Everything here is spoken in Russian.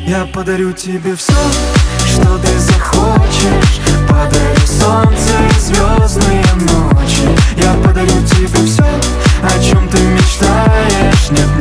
Я подарю тебе все, что ты захочешь. Подарю солнце и звездные ночи. Я подарю тебе все, о чем ты мечтаешь. Нет